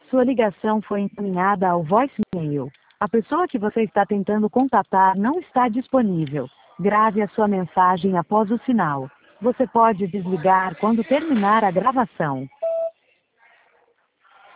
Sua ligação foi encaminhada ao voicemail. A pessoa que você está tentando contatar não está disponível. Grave a sua mensagem após o sinal. Você pode desligar quando terminar a gravação.